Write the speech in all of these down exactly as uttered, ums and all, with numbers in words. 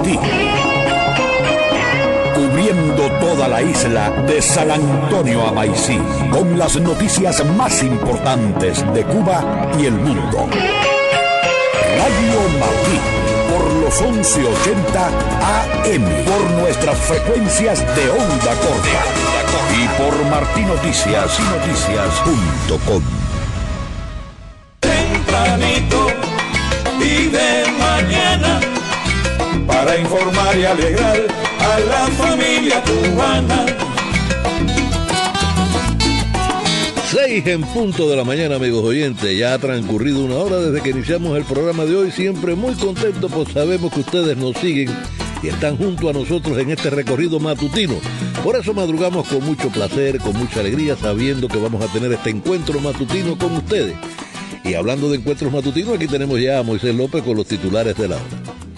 Martí. Cubriendo toda la isla de San Antonio a Maicí, con las noticias más importantes de Cuba y el mundo. Radio Martí, por los once ochenta A M, por nuestras frecuencias de onda corta y por Martí Noticias, noticias punto com. Tempranito y de mañana, para informar y alegrar a la familia cubana. Seis en punto de la mañana, amigos oyentes. Ya ha transcurrido una hora desde que iniciamos el programa de hoy. Siempre muy contentos, pues sabemos que ustedes nos siguen y están junto a nosotros en este recorrido matutino. Por eso madrugamos con mucho placer, con mucha alegría, sabiendo que vamos a tener este encuentro matutino con ustedes. Y hablando de encuentros matutinos, aquí tenemos ya a Moisés López con los titulares de la hora.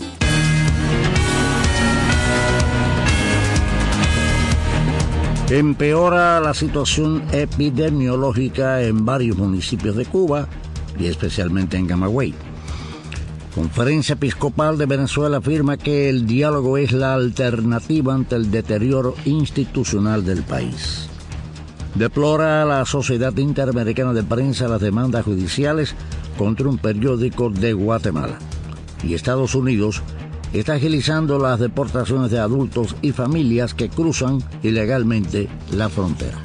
Empeora la situación epidemiológica en varios municipios de Cuba y especialmente en Camagüey. Conferencia Episcopal de Venezuela afirma que el diálogo es la alternativa ante el deterioro institucional del país. Deplora la Sociedad Interamericana de Prensa las demandas judiciales contra un periódico de Guatemala. Y Estados Unidos está agilizando las deportaciones de adultos y familias que cruzan ilegalmente la frontera.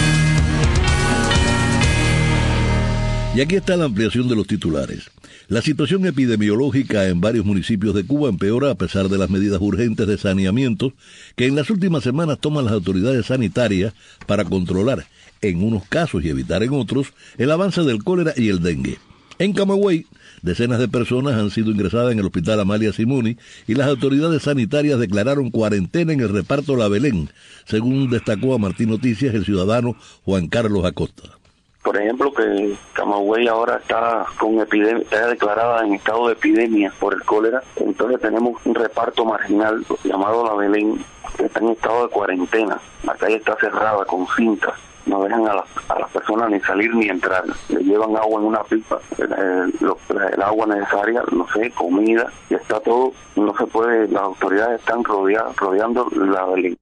Y aquí está la ampliación de los titulares. La situación epidemiológica en varios municipios de Cuba empeora a pesar de las medidas urgentes de saneamiento que en las últimas semanas toman las autoridades sanitarias para controlar, en unos casos y evitar en otros, el avance del cólera y el dengue. En Camagüey, decenas de personas han sido ingresadas en el hospital Amalia Simoni y las autoridades sanitarias declararon cuarentena en el reparto La Belén, según destacó a Martí Noticias el ciudadano Juan Carlos Acosta. Por ejemplo, que Camagüey ahora está con epidemia, está declarada en estado de epidemia por el cólera. Entonces tenemos un reparto marginal llamado La Belén, que está en estado de cuarentena. La calle está cerrada con cintas. No dejan a las, a las personas ni salir ni entrar. Le llevan agua en una pipa, el, el, el agua necesaria, no sé, comida, y está todo, no se puede, las autoridades están rodeadas, rodeando La Belén.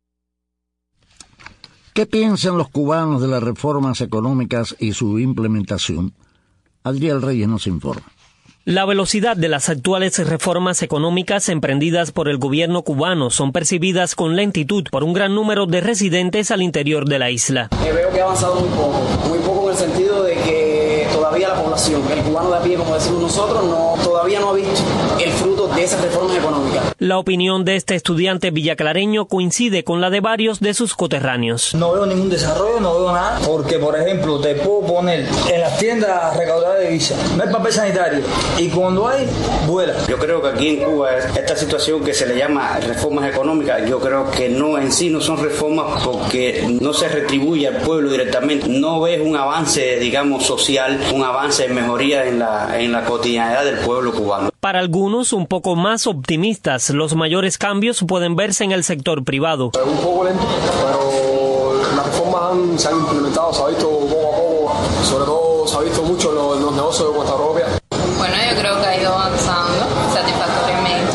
¿Qué piensan los cubanos de las reformas económicas y su implementación? Adriel Reyes nos informa. La velocidad de las actuales reformas económicas emprendidas por el gobierno cubano son percibidas con lentitud por un gran número de residentes al interior de la isla. Eh, veo que ha avanzado muy poco, muy poco en el sentido de que todavía la población, el cubano de a pie, como decimos nosotros, no todavía no ha visto el fruto de esas reformas económicas. La opinión de este estudiante villaclareño coincide con la de varios de sus coterráneos. No veo ningún desarrollo, no veo nada, porque por ejemplo te puedo poner en las tiendas recaudadas de divisa, no hay papel sanitario y cuando hay, vuela. Yo creo que aquí en Cuba esta situación que se le llama reformas económicas, yo creo que no en sí no son reformas porque no se retribuye al pueblo directamente, no ves un avance, digamos, social, un avance en mejoría en la, en la cotidianidad del pueblo cubano. Para algunos, un poco más optimistas, los mayores cambios pueden verse en el sector privado. Un poco lento, pero las reformas han, se han implementado, se ha visto poco a poco, sobre todo se ha visto mucho en los, en los negocios de cuenta propia. Bueno, yo creo que ha ido avanzando satisfactoriamente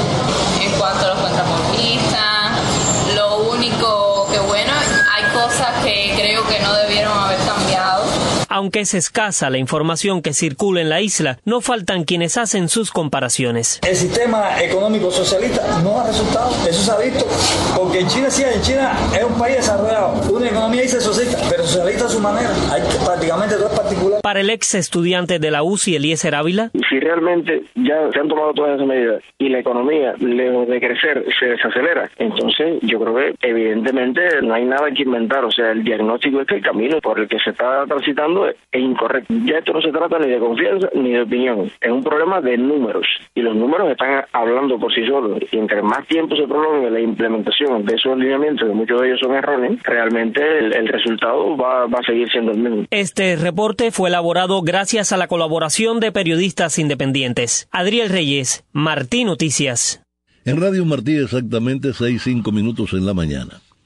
en cuanto a los contrapuntistas. Lo único que bueno, hay cosas que creo que no debieron haber cambiado. Aunque es escasa la información que circula en la isla, no faltan quienes hacen sus comparaciones. El sistema económico socialista no ha resultado, eso se ha visto, porque en China sí, en China es un país desarrollado, una economía dice socialista, pero socialista a su manera, hay prácticamente todo es particular. Para el ex estudiante de la U C I, Eliezer Ávila, si realmente ya se han tomado todas esas medidas y la economía, lejos de crecer, se desacelera, entonces yo creo que evidentemente no hay nada que inventar, o sea, el diagnóstico es que el camino por el que se está transitando es incorrecto. Ya esto no se trata ni de confianza ni de opinión, es un problema de números y los números están hablando por sí solos y entre más tiempo se prolongue la implementación de esos lineamientos, que muchos de ellos son erróneos, realmente el, el resultado va, va a seguir siendo el mismo. Este reporte fue elaborado gracias a la colaboración de periodistas independientes. Adriel Reyes, Martí Noticias. En Radio Martí exactamente seis, cinco minutos en la mañana.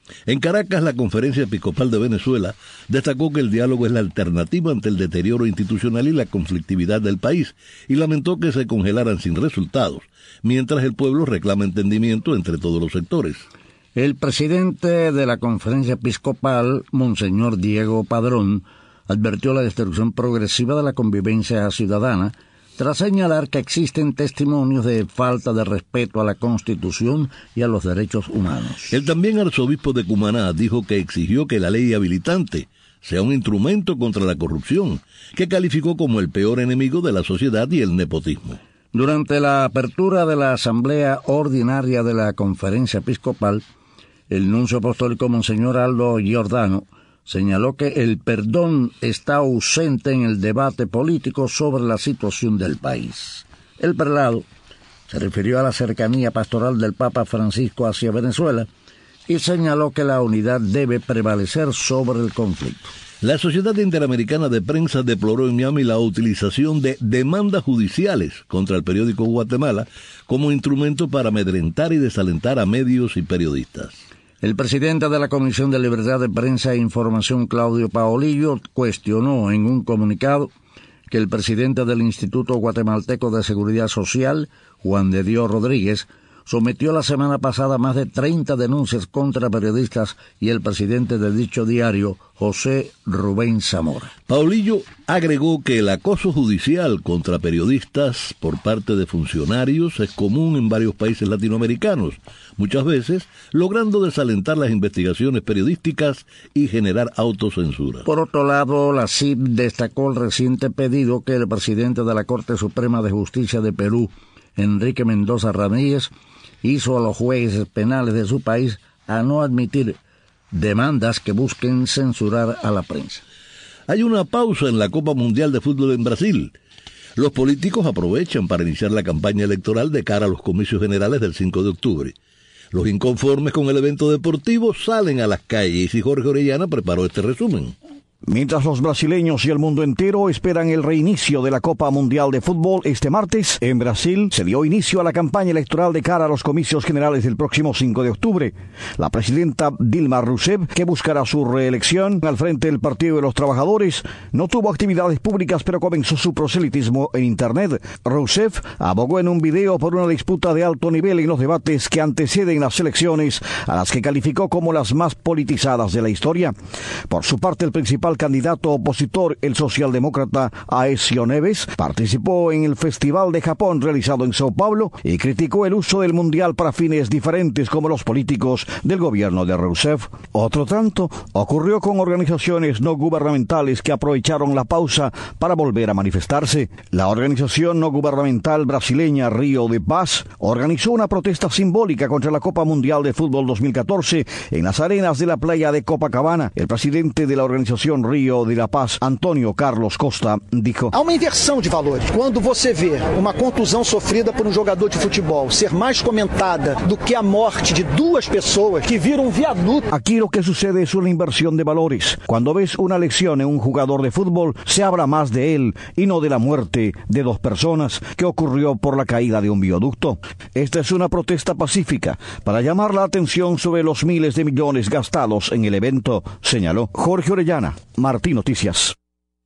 En Caracas, la Conferencia Episcopal de Venezuela destacó que el diálogo es la alternativa ante el deterioro institucional y la conflictividad del país, y lamentó que se congelaran sin resultados, mientras el pueblo reclama entendimiento entre todos los sectores. El presidente de la Conferencia Episcopal, Monseñor Diego Padrón, advirtió la destrucción progresiva de la convivencia ciudadana, tras señalar que existen testimonios de falta de respeto a la Constitución y a los derechos humanos. El también arzobispo de Cumaná dijo que exigió que la ley habilitante sea un instrumento contra la corrupción, que calificó como el peor enemigo de la sociedad y el nepotismo. Durante la apertura de la Asamblea Ordinaria de la Conferencia Episcopal, el nuncio apostólico Monseñor Aldo Giordano señaló que el perdón está ausente en el debate político sobre la situación del país. El prelado se refirió a la cercanía pastoral del Papa Francisco hacia Venezuela y señaló que la unidad debe prevalecer sobre el conflicto. La Sociedad Interamericana de Prensa deploró en Miami la utilización de demandas judiciales contra el periódico Guatemala como instrumento para amedrentar y desalentar a medios y periodistas. El presidente de la Comisión de Libertad de Prensa e Información, Claudio Paolillo, cuestionó en un comunicado que el presidente del Instituto Guatemalteco de Seguridad Social, Juan de Dios Rodríguez, sometió la semana pasada más de treinta denuncias contra periodistas y el presidente de dicho diario, José Rubén Zamora. Paulillo agregó que el acoso judicial contra periodistas por parte de funcionarios es común en varios países latinoamericanos, muchas veces logrando desalentar las investigaciones periodísticas y generar autocensura. Por otro lado, la C I P destacó el reciente pedido que el presidente de la Corte Suprema de Justicia de Perú, Enrique Mendoza Ramírez, hizo a los jueces penales de su país a no admitir demandas que busquen censurar a la prensa. Hay una pausa en la Copa Mundial de Fútbol en Brasil. Los políticos aprovechan para iniciar la campaña electoral de cara a los comicios generales del cinco de octubre. Los inconformes con el evento deportivo salen a las calles y Jorge Orellana preparó este resumen. Mientras los brasileños y el mundo entero esperan el reinicio de la Copa Mundial de Fútbol este martes, en Brasil se dio inicio a la campaña electoral de cara a los comicios generales del próximo cinco de octubre. La presidenta Dilma Rousseff, que buscará su reelección al frente del Partido de los Trabajadores, no tuvo actividades públicas, pero comenzó su proselitismo en Internet. Rousseff abogó en un video por una disputa de alto nivel en los debates que anteceden las elecciones, a las que calificó como las más politizadas de la historia. Por su parte, el principal candidato opositor, el socialdemócrata Aécio Neves, participó en el Festival de Japón realizado en Sao Paulo y criticó el uso del mundial para fines diferentes como los políticos del gobierno de Rousseff. Otro tanto ocurrió con organizaciones no gubernamentales que aprovecharon la pausa para volver a manifestarse. La organización no gubernamental brasileña Río de Paz organizó una protesta simbólica contra la Copa Mundial de Fútbol dos mil catorce en las arenas de la playa de Copacabana. El presidente de la organización Río de la Paz, Antônio Carlos Costa, dijo: há uma inversão de valores. Quando você vê uma contusão sofrida por um jogador de futebol ser mais comentada do que a morte de duas pessoas que viram um viaduto. Aquí lo que sucede es una inversión de valores. Cuando ves una lesión en un jugador de fútbol, se habla más de él y no de la muerte de dos personas que ocurrió por la caída de un viaducto. Esta es una protesta pacífica para llamar la atención sobre los miles de millones gastados en el evento, señaló. Jorge Orellana, Martín Noticias.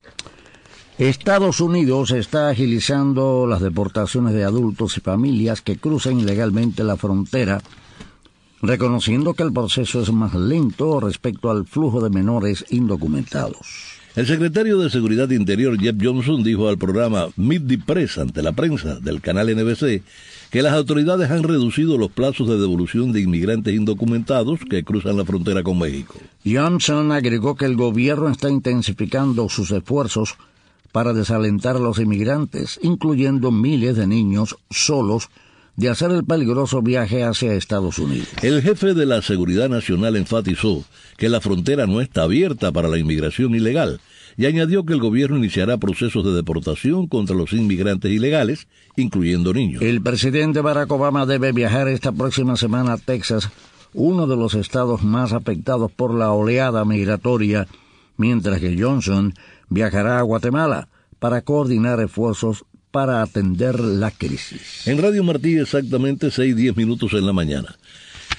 Estados Unidos está agilizando las deportaciones de adultos y familias que cruzan ilegalmente la frontera, reconociendo que el proceso es más lento respecto al flujo de menores indocumentados. El secretario de Seguridad Interior, Jeff Johnson, dijo al programa Meet the Press ante la prensa del canal N B C que las autoridades han reducido los plazos de devolución de inmigrantes indocumentados que cruzan la frontera con México. Johnson agregó que el gobierno está intensificando sus esfuerzos para desalentar a los inmigrantes, incluyendo miles de niños solos, de hacer el peligroso viaje hacia Estados Unidos. El jefe de la Seguridad Nacional enfatizó que la frontera no está abierta para la inmigración ilegal y añadió que el gobierno iniciará procesos de deportación contra los inmigrantes ilegales, incluyendo niños. El presidente Barack Obama debe viajar esta próxima semana a Texas, uno de los estados más afectados por la oleada migratoria, mientras que Johnson viajará a Guatemala para coordinar esfuerzos para atender la crisis. En Radio Martí, exactamente seis diez minutos en la mañana.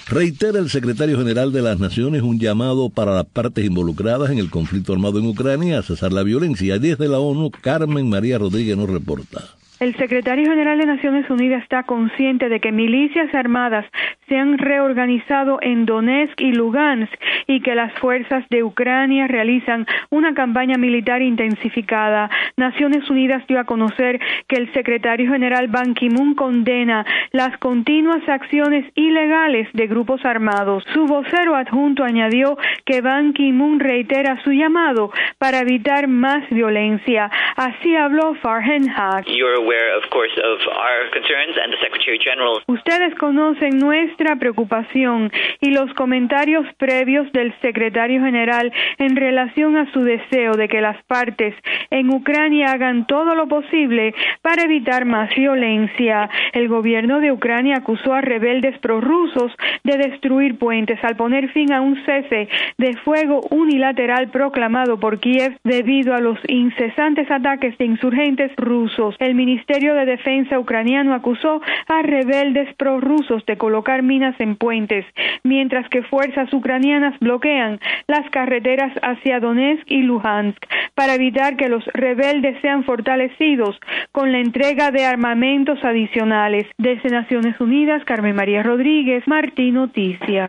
Reitera el secretario general de las Naciones un llamado para las partes involucradas en el conflicto armado en Ucrania a cesar la violencia. Desde la ONU, Carmen María Rodríguez nos reporta. El secretario general de Naciones Unidas está consciente de que milicias armadas se han reorganizado en Donetsk y Lugansk y que las fuerzas de Ucrania realizan una campaña militar intensificada. Naciones Unidas dio a conocer que el secretario general Ban Ki-moon condena las continuas acciones ilegales de grupos armados. Su vocero adjunto añadió que Ban Ki-moon reitera su llamado para evitar más violencia. Así habló Farhan Haq. Of course, of our concerns and the Secretary General. Ustedes conocen nuestra preocupación y los comentarios previos del secretario general en relación a su deseo de que las partes en Ucrania hagan todo lo posible para evitar más violencia. El gobierno de Ucrania acusó a rebeldes prorrusos de destruir puentes al poner fin a un cese de fuego unilateral proclamado por Kiev debido a los incesantes ataques de insurgentes rusos. El Ministerio El Ministerio de Defensa ucraniano acusó a rebeldes prorrusos de colocar minas en puentes, mientras que fuerzas ucranianas bloquean las carreteras hacia Donetsk y Luhansk para evitar que los rebeldes sean fortalecidos con la entrega de armamentos adicionales. Desde Naciones Unidas, Carmen María Rodríguez, Martín Noticias.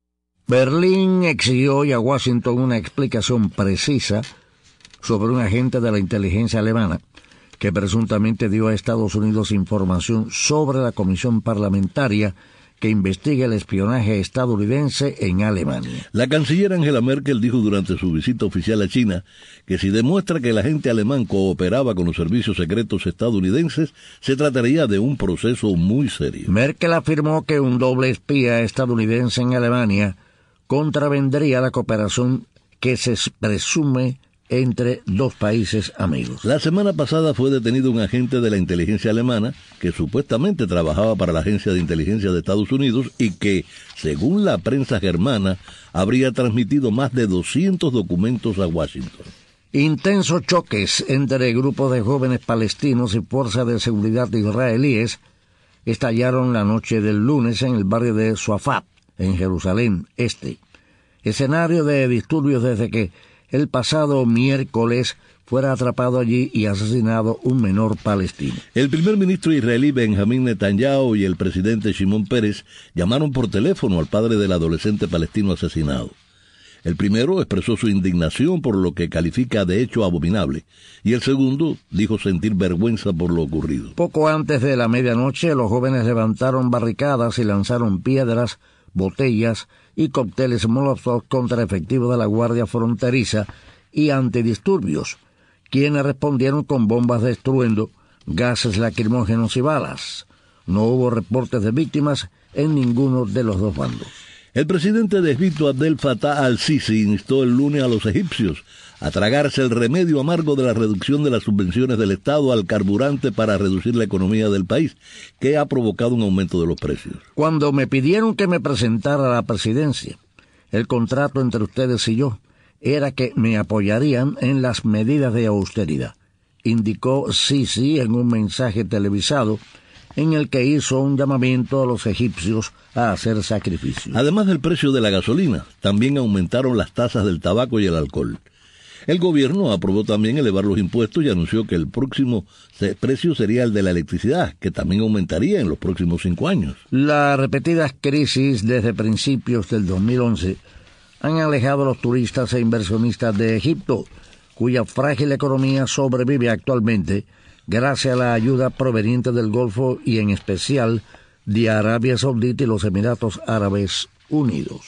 Berlín exigió hoy a Washington una explicación precisa sobre un agente de la inteligencia alemana que presuntamente dio a Estados Unidos información sobre la comisión parlamentaria que investiga el espionaje estadounidense en Alemania. La canciller Angela Merkel dijo durante su visita oficial a China que si demuestra que el agente alemán cooperaba con los servicios secretos estadounidenses, se trataría de un proceso muy serio. Merkel afirmó que un doble espía estadounidense en Alemania contravendría la cooperación que se presume entre dos países amigos. La semana pasada fue detenido un agente de la inteligencia alemana que supuestamente trabajaba para la Agencia de Inteligencia de Estados Unidos y que, según la prensa germana, habría transmitido más de doscientos documentos a Washington. Intensos choques entre grupos de jóvenes palestinos y fuerzas de seguridad israelíes estallaron la noche del lunes en el barrio de Suafat, en Jerusalén Este. Escenario de disturbios desde que el pasado miércoles fuera atrapado allí y asesinado un menor palestino. El primer ministro israelí Benjamín Netanyahu y el presidente Shimon Peres llamaron por teléfono al padre del adolescente palestino asesinado. El primero expresó su indignación por lo que califica de hecho abominable, y el segundo dijo sentir vergüenza por lo ocurrido. Poco antes de la medianoche, los jóvenes levantaron barricadas y lanzaron piedras, botellas y cócteles Molotov contra efectivos de la Guardia Fronteriza y antidisturbios, quienes respondieron con bombas de estruendo, gases lacrimógenos y balas. No hubo reportes de víctimas en ninguno de los dos bandos. El presidente de Egipto, Abdel Fattah al-Sisi, instó el lunes a los egipcios a tragarse el remedio amargo de la reducción de las subvenciones del Estado al carburante para reducir la economía del país, que ha provocado un aumento de los precios. Cuando me pidieron que me presentara a la presidencia, el contrato entre ustedes y yo era que me apoyarían en las medidas de austeridad, indicó Sisi en un mensaje televisado en el que hizo un llamamiento a los egipcios a hacer sacrificios. Además del precio de la gasolina, también aumentaron las tasas del tabaco y el alcohol. El gobierno aprobó también elevar los impuestos y anunció que el próximo precio sería el de la electricidad, que también aumentaría en los próximos cinco años. Las repetidas crisis desde principios del dos mil once han alejado a los turistas e inversionistas de Egipto, cuya frágil economía sobrevive actualmente gracias a la ayuda proveniente del Golfo y en especial de Arabia Saudita y los Emiratos Árabes Unidos.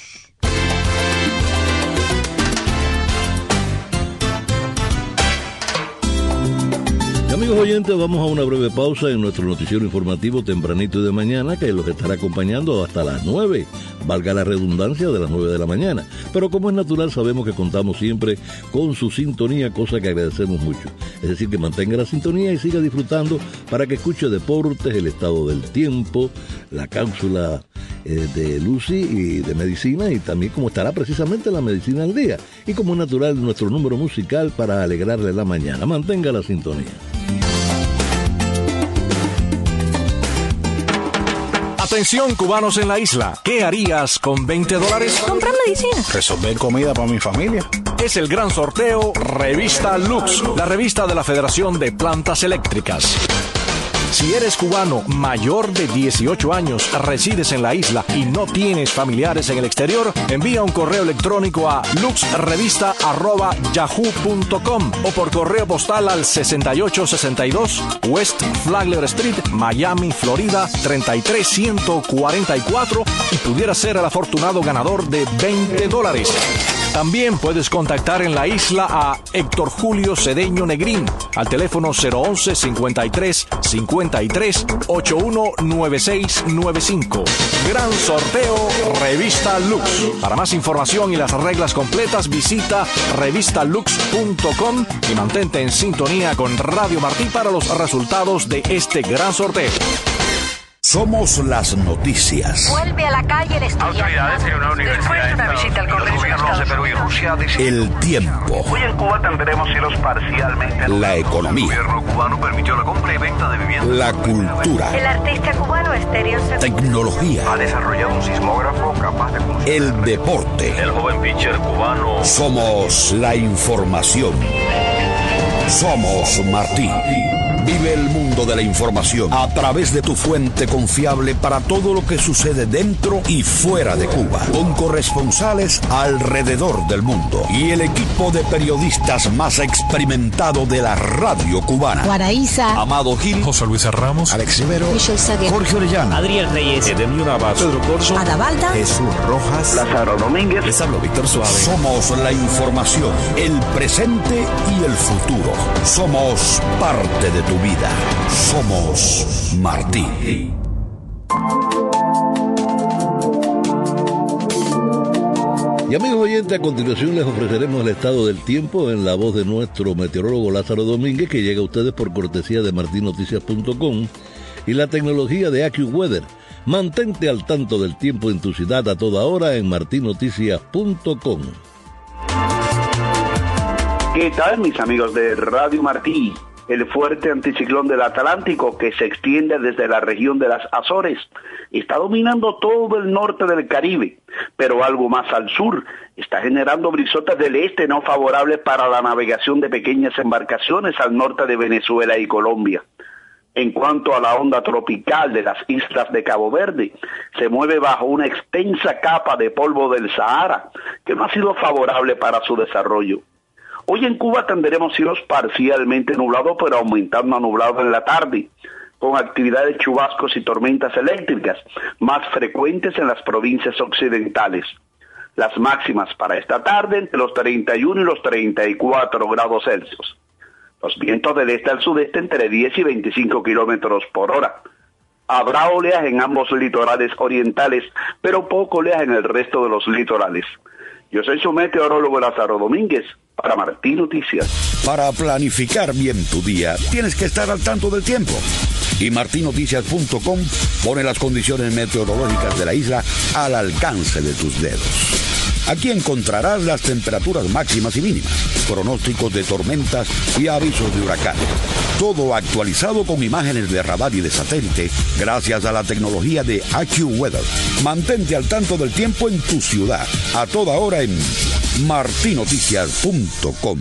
Amigos oyentes, vamos a una breve pausa en nuestro noticiero informativo tempranito y de mañana, que los estará acompañando hasta las nueve, valga la redundancia, de las nueve de la mañana. Pero como es natural, sabemos que contamos siempre con su sintonía, cosa que agradecemos mucho. Es decir, que mantenga la sintonía y siga disfrutando para que escuche deportes, el estado del tiempo, la cápsula eh, de Lucy y de medicina, y también como estará precisamente la medicina al día. Y como es natural, nuestro número musical para alegrarle la mañana. Mantenga la sintonía. Atención, cubanos en la isla. ¿Qué harías con veinte dólares? Comprar medicina. Resolver comida para mi familia. Es el gran sorteo Revista Lux, la revista de la Federación de Plantas Eléctricas. Si eres cubano mayor de dieciocho años, resides en la isla y no tienes familiares en el exterior, envía un correo electrónico a luxrevista arroba yahoo punto com o por correo postal al sesenta y ocho sesenta y dos West Flagler Street, Miami, Florida treinta y tres ciento cuarenta y cuatro y pudieras ser el afortunado ganador de veinte dólares. También puedes contactar en la isla a Héctor Julio Cedeño Negrín al teléfono cero once cincuenta y tres cincuenta y tres ochenta y uno noventa y seis noventa y cinco. Gran sorteo Revista Lux. Para más información y las reglas completas visita revista lux punto com y mantente en sintonía con Radio Martí para los resultados de este gran sorteo. Somos las noticias. Vuelve a la calle el estudiante. Autoridades en una universidad. Después de una visita al Congreso de Estados de Perú y Rusia. El tiempo. Hoy en Cuba tendremos cielos parcialmente. La economía. El gobierno cubano permitió la compra y venta de viviendas. La cultura. El artista cubano Estéreo Tecnología. Ha desarrollado un sismógrafo capaz de... El deporte. El joven pitcher cubano. Somos la información. Somos Martí. Vive el mundo de la información a través de tu fuente confiable para todo lo que sucede dentro y fuera de Cuba, con corresponsales alrededor del mundo y el equipo de periodistas más experimentado de la radio cubana. Guaraíza, Amado Gil, José Luis Ramos, Alex Rivero, Michelle Saguer, Jorge Orellana, Adriel Reyes, Edemio Navas, Pedro Corso, Adabalda, Jesús Rojas, Lázaro Domínguez. les hablo Víctor Suárez. Somos la información, el presente y el futuro. Somos parte de tu vida. Somos Martí. Y amigos oyentes, a continuación les ofreceremos el estado del tiempo en la voz de nuestro meteorólogo Lázaro Domínguez, que llega a ustedes por cortesía de martin noticias punto com y la tecnología de AccuWeather. Mantente al tanto del tiempo en tu ciudad a toda hora en martin noticias punto com. ¿Qué tal, mis amigos de Radio Martí? El fuerte anticiclón del Atlántico, que se extiende desde la región de las Azores, está dominando todo el norte del Caribe, pero algo más al sur está generando brisotas del este no favorables para la navegación de pequeñas embarcaciones al norte de Venezuela y Colombia. En cuanto a la onda tropical de las islas de Cabo Verde, se mueve bajo una extensa capa de polvo del Sahara, que no ha sido favorable para su desarrollo. Hoy en Cuba tendremos cielos parcialmente nublados, pero aumentando a nublado en la tarde, con actividades de chubascos y tormentas eléctricas, más frecuentes en las provincias occidentales. Las máximas para esta tarde entre los treinta y uno y los treinta y cuatro grados Celsius. Los vientos del este al sudeste entre diez y veinticinco kilómetros por hora. Habrá oleaje en ambos litorales orientales, pero poco oleaje en el resto de los litorales. Yo soy su meteorólogo Lázaro Domínguez, para Martí Noticias. Para planificar bien tu día, tienes que estar al tanto del tiempo. Y martin noticias punto com pone las condiciones meteorológicas de la isla al alcance de tus dedos. Aquí encontrarás las temperaturas máximas y mínimas, pronósticos de tormentas y avisos de huracanes. Todo actualizado con imágenes de radar y de satélite gracias a la tecnología de AccuWeather. Mantente al tanto del tiempo en tu ciudad, a toda hora en martin noticias punto com.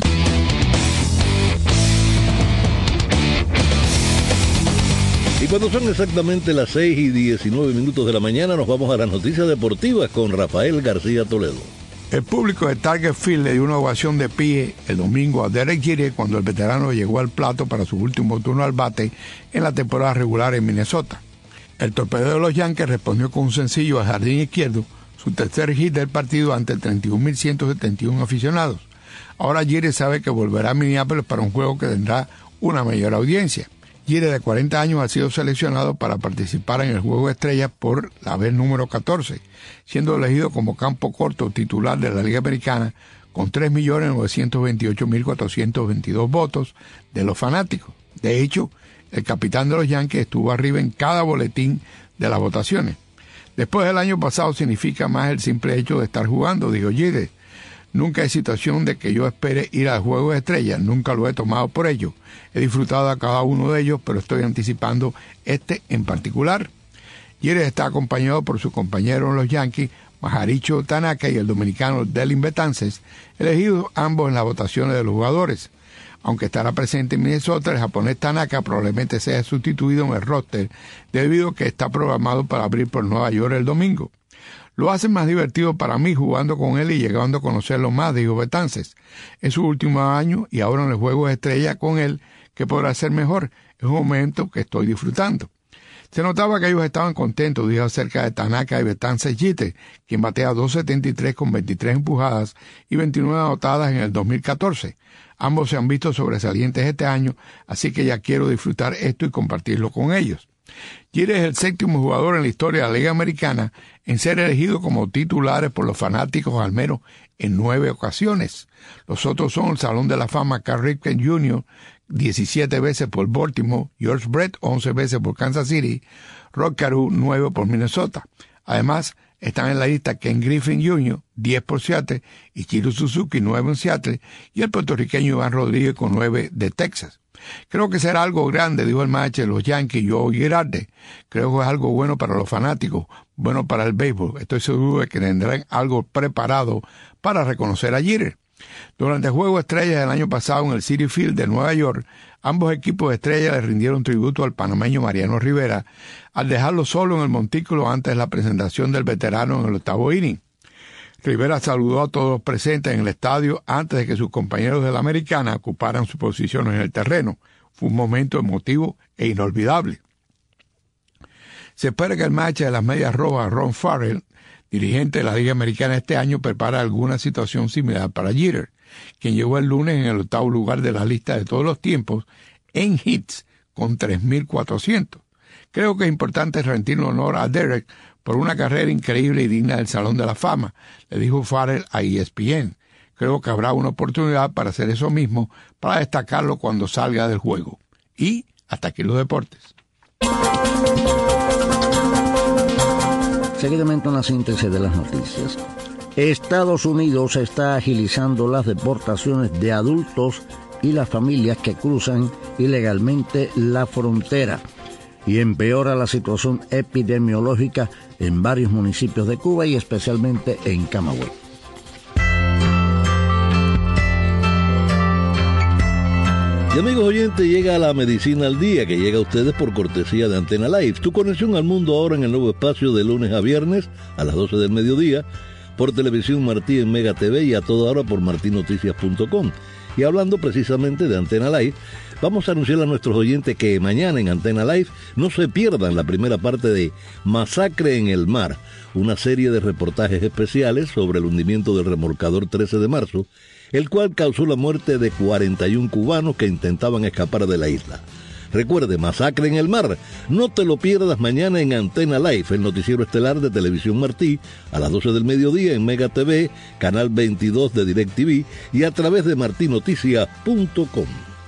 Y cuando son exactamente las seis y diecinueve minutos de la mañana, nos vamos a las noticias deportivas con Rafael García Toledo. El público de Target Field le dio una ovación de pie el domingo a Derek Jeter cuando el veterano llegó al plato para su último turno al bate en la temporada regular en Minnesota. El torpedero de los Yankees respondió con un sencillo al jardín izquierdo, su tercer hit del partido ante treinta y un mil ciento setenta y uno aficionados. Ahora Jeter sabe que volverá a Minneapolis para un juego que tendrá una mayor audiencia. Jeter, de cuarenta años, ha sido seleccionado para participar en el Juego de Estrellas por la vez número catorce, siendo elegido como campo corto titular de la Liga Americana con tres millones novecientos veintiocho mil cuatrocientos veintidós votos de los fanáticos. De hecho, el capitán de los Yankees estuvo arriba en cada boletín de las votaciones. Después del año pasado significa más el simple hecho de estar jugando, dijo Jeter. Nunca hay situación de que yo espere ir al Juego de Estrellas, nunca lo he tomado por ello. He disfrutado a cada uno de ellos, pero estoy anticipando este en particular. Jeter está acompañado por su compañero en los Yankees, Masahiro Tanaka, y el dominicano Dellin Betances, elegidos ambos en las votaciones de los jugadores. Aunque estará presente en Minnesota, el japonés Tanaka probablemente sea sustituido en el roster debido a que está programado para abrir por Nueva York el domingo. Lo hace más divertido para mí jugando con él y llegando a conocerlo más, dijo Betances. Es su último año y ahora en el juego de estrella con él, que podrá ser mejor. Es un momento que estoy disfrutando. Se notaba que ellos estaban contentos, dijo acerca de Tanaka y Betances Jeter, quien batea dos setenta y tres con veintitrés empujadas y veintinueve anotadas en el dos mil catorce. Ambos se han visto sobresalientes este año, así que ya quiero disfrutar esto y compartirlo con ellos. Jeter es el séptimo jugador en la historia de la Liga Americana en ser elegido como titulares por los fanáticos al menos en nueve ocasiones. Los otros son el Salón de la Fama Cal Ripken junior, diecisiete veces por Baltimore, George Brett, once veces por Kansas City, Rod Carew, nueve por Minnesota. Además, están en la lista Ken Griffin junior, diez por Seattle, Ichiro Suzuki, nueve en Seattle, y el puertorriqueño Iván Rodríguez con nueve de Texas. Creo que será algo grande, dijo el manager de los Yankees, Joe Girardi. Creo que es algo bueno para los fanáticos, bueno para el béisbol. Estoy seguro de que tendrán algo preparado para reconocer a Jeter. Durante el Juego de Estrellas del año pasado en el Citi Field de Nueva York, ambos equipos de estrellas le rindieron tributo al panameño Mariano Rivera al dejarlo solo en el montículo antes de la presentación del veterano en el octavo inning. Rivera saludó a todos los presentes en el estadio antes de que sus compañeros de la Americana ocuparan sus posiciones en el terreno. Fue un momento emotivo e inolvidable. Se espera que el manager de las Medias Rojas, Ron Farrell, dirigente de la Liga Americana este año, prepara alguna situación similar para Jeter, quien llegó el lunes en el octavo lugar de la lista de todos los tiempos en hits con tres mil cuatrocientos. Creo que es importante rendir honor a Derek por una carrera increíble y digna del Salón de la Fama, le dijo Farrell a E S P N. Creo que habrá una oportunidad para hacer eso mismo, para destacarlo cuando salga del juego. Y hasta aquí los deportes. Seguidamente una síntesis de las noticias. Estados Unidos está agilizando las deportaciones de adultos y las familias que cruzan ilegalmente la frontera y empeora la situación epidemiológica en varios municipios de Cuba y especialmente en Camagüey. Y amigos oyentes, llega la Medicina al Día, que llega a ustedes por cortesía de Antena Live. Tu conexión al mundo ahora en el nuevo espacio de lunes a viernes a las doce del mediodía, por Televisión Martí en Mega T V y a toda hora por marti noticias punto com. Y hablando precisamente de Antena Live, vamos a anunciar a nuestros oyentes que mañana en Antena Live no se pierdan la primera parte de Masacre en el Mar, una serie de reportajes especiales sobre el hundimiento del remolcador trece de marzo, el cual causó la muerte de cuarenta y un cubanos que intentaban escapar de la isla. Recuerde, Masacre en el Mar, no te lo pierdas mañana en Antena Live, el noticiero estelar de Televisión Martí, a las doce del mediodía en Mega T V, canal veintidós de DirecTV y a través de marti noticias punto com.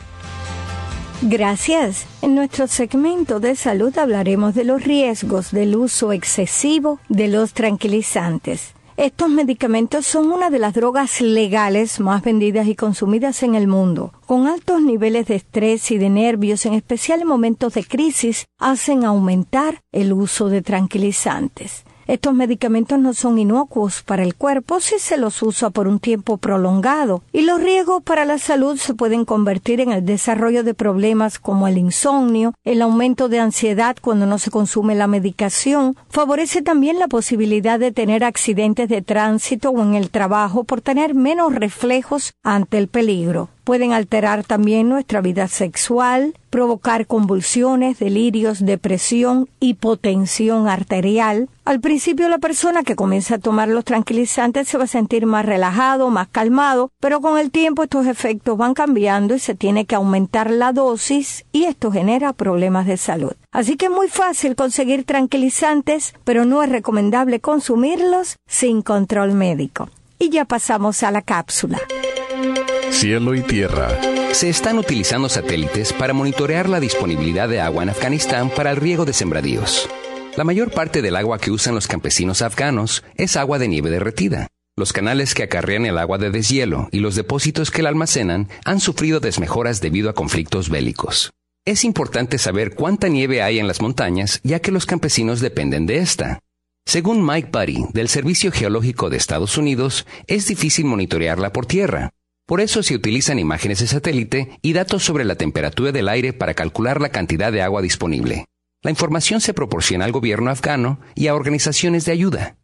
Gracias. En nuestro segmento de salud hablaremos de los riesgos del uso excesivo de los tranquilizantes. Estos medicamentos son una de las drogas legales más vendidas y consumidas en el mundo. Con altos niveles de estrés y de nervios, en especial en momentos de crisis, hacen aumentar el uso de tranquilizantes. Estos medicamentos no son inocuos para el cuerpo si se los usa por un tiempo prolongado, y los riesgos para la salud se pueden convertir en el desarrollo de problemas como el insomnio, el aumento de ansiedad cuando no se consume la medicación. Favorece también la posibilidad de tener accidentes de tránsito o en el trabajo por tener menos reflejos ante el peligro. Pueden alterar también nuestra vida sexual, provocar convulsiones, delirios, depresión, hipotensión arterial. Al principio la persona que comienza a tomar los tranquilizantes se va a sentir más relajado, más calmado, pero con el tiempo estos efectos van cambiando y se tiene que aumentar la dosis y esto genera problemas de salud. Así que es muy fácil conseguir tranquilizantes, pero no es recomendable consumirlos sin control médico. Y ya pasamos a la cápsula. Cielo y tierra. Se están utilizando satélites para monitorear la disponibilidad de agua en Afganistán para el riego de sembradíos. La mayor parte del agua que usan los campesinos afganos es agua de nieve derretida. Los canales que acarrean el agua de deshielo y los depósitos que la almacenan han sufrido desmejoras debido a conflictos bélicos. Es importante saber cuánta nieve hay en las montañas, ya que los campesinos dependen de esta. Según Mike Buddy, del Servicio Geológico de Estados Unidos, es difícil monitorearla por tierra. Por eso se utilizan imágenes de satélite y datos sobre la temperatura del aire para calcular la cantidad de agua disponible. La información se proporciona al gobierno afgano y a organizaciones de ayuda.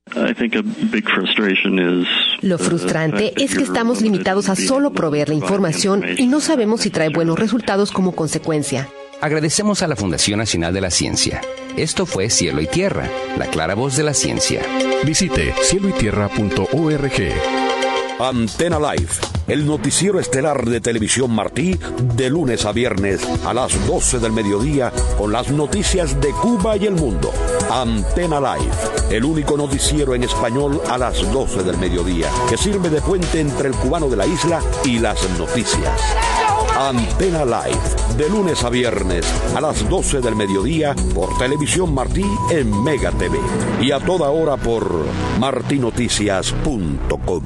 Lo frustrante es que estamos limitados a solo proveer la información y no sabemos si trae buenos resultados como consecuencia. Agradecemos a la Fundación Nacional de la Ciencia. Esto fue Cielo y Tierra, la clara voz de la ciencia. Visite cielo y tierra punto org. Antena Live, el noticiero estelar de Televisión Martí, de lunes a viernes a las doce del mediodía, con las noticias de Cuba y el mundo. Antena Live, el único noticiero en español a las doce del mediodía, que sirve de puente entre el cubano de la isla y las noticias. Antena Live, de lunes a viernes a las doce del mediodía por Televisión Martí en Mega T V y a toda hora por martinoticias punto com.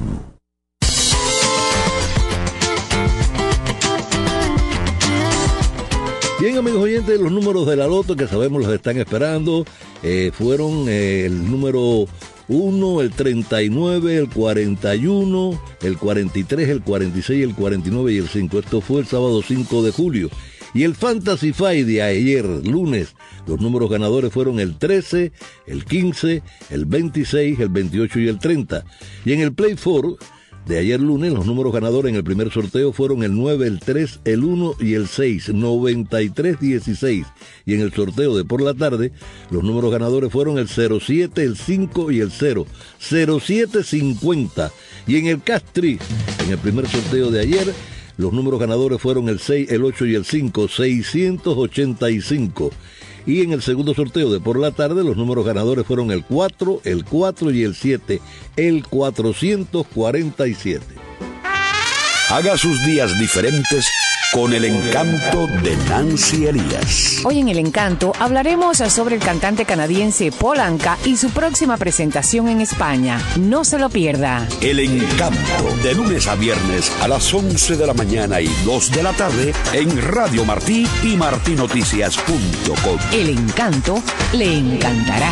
Bien, amigos oyentes, los números de la loto que sabemos los están esperando eh, fueron eh, el número uno, el treinta y nueve, el cuarenta y uno, el cuarenta y tres, el cuarenta y seis, el cuarenta y nueve y el cinco. Esto fue el sábado cinco de julio. Y el Fantasy Fight de ayer, lunes, los números ganadores fueron el trece, el quince, el veintiséis, el veintiocho y el treinta. Y en el Play cuatro de ayer lunes, los números ganadores en el primer sorteo fueron el nueve, el tres, el uno y el seis, noventa y tres dieciséis. Y en el sorteo de por la tarde, los números ganadores fueron el cero siete, el cinco y el cero, cero siete cincuenta. Y en el Cash Tree, en el primer sorteo de ayer, los números ganadores fueron el seis, el ocho y el cinco, seiscientos ochenta y cinco. Y en el segundo sorteo de por la tarde, los números ganadores fueron el cuatro, el cuatro y el siete, el cuatrocientos cuarenta y siete. Haga sus días diferentes con el encanto de Nancy Elías. Hoy en El Encanto hablaremos sobre el cantante canadiense Paul Anka y su próxima presentación en España. No se lo pierda. El Encanto, de lunes a viernes a las once de la mañana y dos de la tarde en Radio Martí y martinoticias punto com. El Encanto le encantará.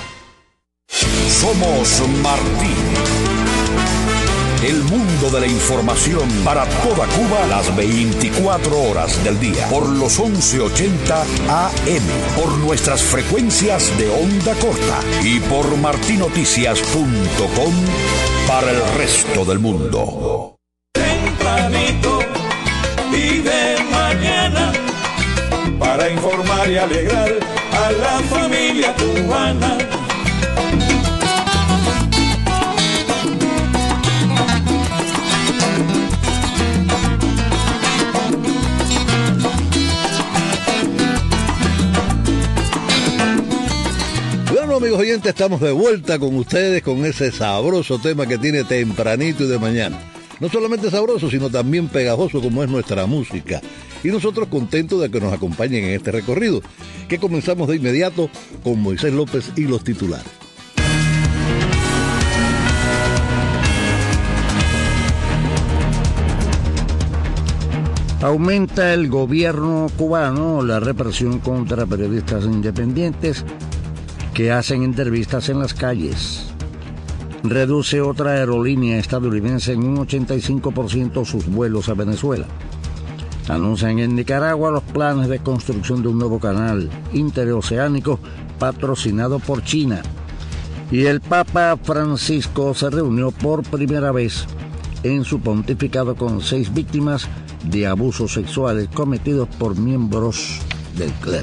Somos Martí. El mundo de la información para toda Cuba las veinticuatro horas del día por los once ochenta A M, por nuestras frecuencias de onda corta y por martinoticias punto com para el resto del mundo. Tempranito y de mañana para informar y alegrar a la familia cubana. Bueno, amigos oyentes, estamos de vuelta con ustedes con ese sabroso tema que tiene tempranito y de mañana. No solamente sabroso, sino también pegajoso como es nuestra música. Y nosotros contentos de que nos acompañen en este recorrido, que comenzamos de inmediato con Moisés López y los titulares. Aumenta el gobierno cubano la represión contra periodistas independientes que hacen entrevistas en las calles. Reduce otra aerolínea estadounidense en un ochenta y cinco por ciento sus vuelos a Venezuela. Anuncian en Nicaragua los planes de construcción de un nuevo canal interoceánico patrocinado por China. Y el Papa Francisco se reunió por primera vez en su pontificado con seis víctimas de abusos sexuales cometidos por miembros del clero.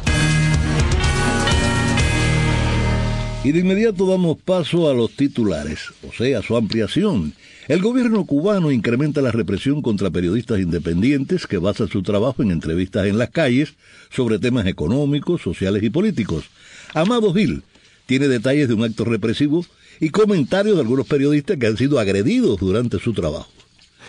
Y de inmediato damos paso a los titulares, o sea, su ampliación. El gobierno cubano incrementa la represión contra periodistas independientes que basan su trabajo en entrevistas en las calles sobre temas económicos, sociales y políticos. Amado Gil tiene detalles de un acto represivo y comentarios de algunos periodistas que han sido agredidos durante su trabajo.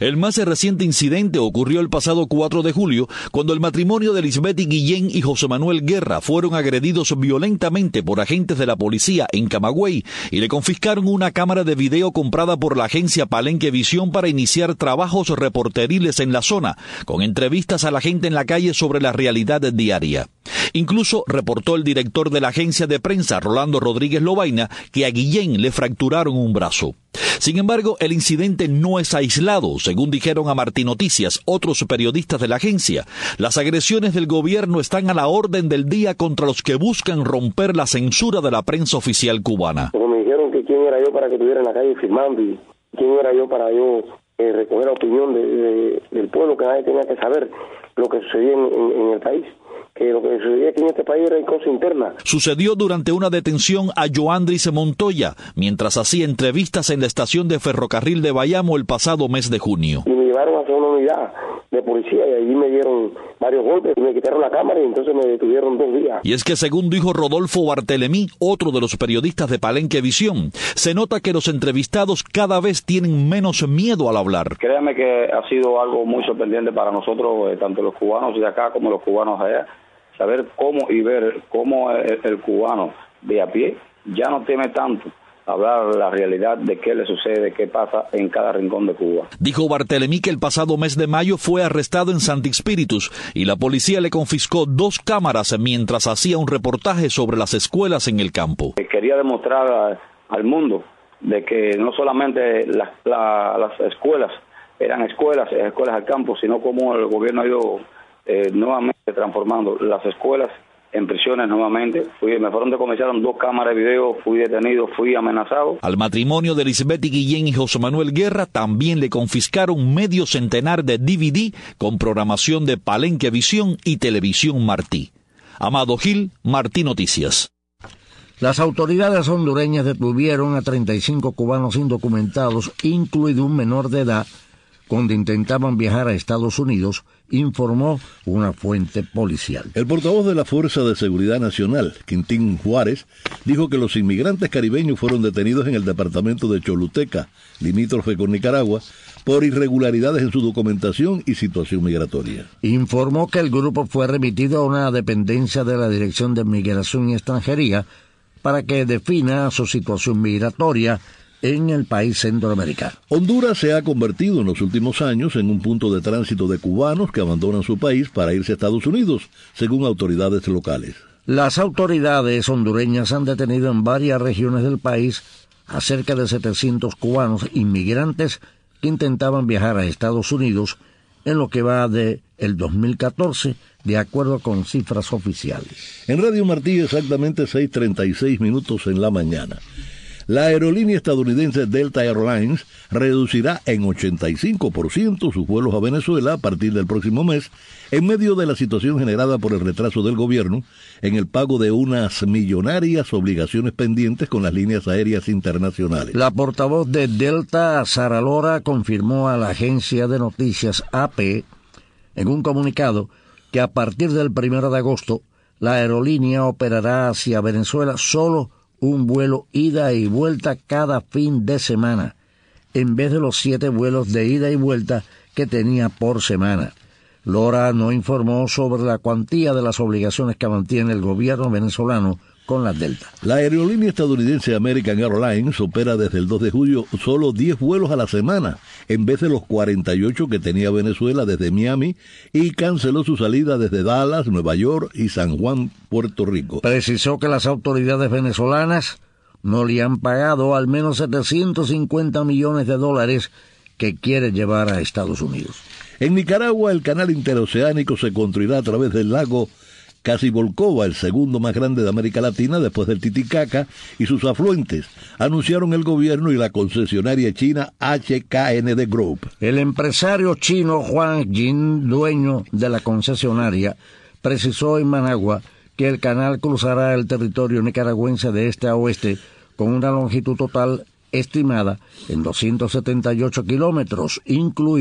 El más reciente incidente ocurrió el pasado cuatro de julio, cuando el matrimonio de Lisbeth Guillén y José Manuel Guerra fueron agredidos violentamente por agentes de la policía en Camagüey y le confiscaron una cámara de video comprada por la agencia Palenque Visión para iniciar trabajos reporteriles en la zona, con entrevistas a la gente en la calle sobre la realidad diaria. Incluso reportó el director de la agencia de prensa, Rolando Rodríguez Lobaina, que a Guillén le fracturaron un brazo. Sin embargo, el incidente no es aislado, según dijeron a Martí Noticias otros periodistas de la agencia. Las agresiones del gobierno están a la orden del día contra los que buscan romper la censura de la prensa oficial cubana. Como me dijeron que quién era yo para que estuviera en la calle firmando y quién era yo para yo eh, recoger la opinión de, de, del pueblo, que nadie tenía que saber lo que sucedía en, en, en el país. Que lo que sucedía aquí en este país era cosa interna. Sucedió durante una detención a Joandris Montoya, mientras hacía entrevistas en la estación de ferrocarril de Bayamo el pasado mes de junio. Y me llevaron hacia una unidad de policía y allí me dieron varios golpes y me quitaron la cámara y entonces me detuvieron dos días. Y es que según dijo Rodolfo Bartelemí, otro de los periodistas de Palenque Visión, se nota que los entrevistados cada vez tienen menos miedo al hablar. Créame que ha sido algo muy sorprendente para nosotros, eh, tanto los cubanos de acá como los cubanos allá, saber cómo y ver cómo el, el cubano de a pie ya no teme tanto hablar la realidad de qué le sucede, qué pasa en cada rincón de Cuba. Dijo Bartelemí que el pasado mes de mayo fue arrestado en Santi Spíritus y la policía le confiscó dos cámaras mientras hacía un reportaje sobre las escuelas en el campo. Quería demostrar a, al mundo de que no solamente las, la, las escuelas eran escuelas, escuelas al campo, sino como el gobierno ha ido eh, nuevamente transformando las escuelas en prisiones nuevamente. Fui, me fueron decomisaron dos cámaras de video, fui detenido, fui amenazado. Al matrimonio de Lisbeth Guillén y José Manuel Guerra también le confiscaron medio centenar de D V D con programación de Palenque Visión y Televisión Martí. Amado Gil, Martí Noticias. Las autoridades hondureñas detuvieron a treinta y cinco cubanos indocumentados, incluido un menor de edad, cuando intentaban viajar a Estados Unidos, informó una fuente policial. El portavoz de la Fuerza de Seguridad Nacional, Quintín Juárez, dijo que los inmigrantes caribeños fueron detenidos en el departamento de Choluteca, limítrofe con Nicaragua, por irregularidades en su documentación y situación migratoria. Informó que el grupo fue remitido a una dependencia de la Dirección de Migración y Extranjería para que defina su situación migratoria en el país centroamericano. Honduras se ha convertido en los últimos años en un punto de tránsito de cubanos que abandonan su país para irse a Estados Unidos, según autoridades locales. Las autoridades hondureñas han detenido en varias regiones del país a cerca de setecientos cubanos inmigrantes que intentaban viajar a Estados Unidos en lo que va de el dos mil catorce, de acuerdo con cifras oficiales. En Radio Martí, exactamente seis treinta y seis minutos en la mañana. La aerolínea estadounidense Delta Airlines reducirá en ochenta y cinco por ciento sus vuelos a Venezuela a partir del próximo mes, en medio de la situación generada por el retraso del gobierno en el pago de unas millonarias obligaciones pendientes con las líneas aéreas internacionales. La portavoz de Delta, Sara Lora, confirmó a la agencia de noticias A P en un comunicado que a partir del primero de agosto la aerolínea operará hacia Venezuela solo un vuelo ida y vuelta cada fin de semana, en vez de los siete vuelos de ida y vuelta que tenía por semana. Lora no informó sobre la cuantía de las obligaciones que mantiene el gobierno venezolano con la Delta. La aerolínea estadounidense American Airlines opera desde el dos de julio solo diez vuelos a la semana, en vez de los cuarenta y ocho que tenía Venezuela desde Miami, y canceló su salida desde Dallas, Nueva York y San Juan, Puerto Rico. Precisó que las autoridades venezolanas no le han pagado al menos setecientos cincuenta millones de dólares que quiere llevar a Estados Unidos. En Nicaragua, el canal interoceánico se construirá a través del lago Casibolcova, el segundo más grande de América Latina después del Titicaca, y sus afluentes, anunciaron el gobierno y la concesionaria china H K N D Group. El empresario chino Huang Jin, dueño de la concesionaria, precisó en Managua que el canal cruzará el territorio nicaragüense de este a oeste con una longitud total estimada en doscientos setenta y ocho kilómetros, incluido